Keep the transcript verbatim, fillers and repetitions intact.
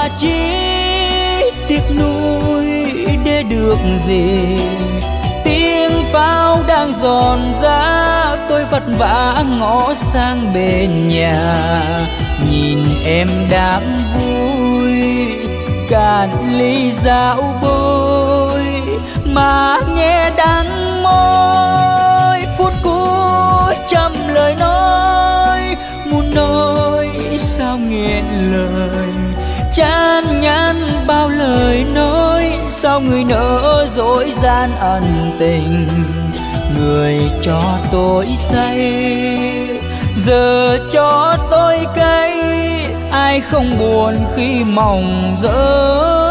mà chỉ tiếc nuối để được gì. Tiếng pháo đang giòn giã, tôi vất vả ngó sang bên nhà, nhìn em đám vui cạn ly rượu bôi mà nghe đắng môi. Phút cuối trăm lời nói muốn nói sao nghẹn lời, chán ngán bao lời nói sao người nỡ dối gian ẩn tình. Người cho tôi say giờ cho tôi cay, ai không buồn khi mộng dở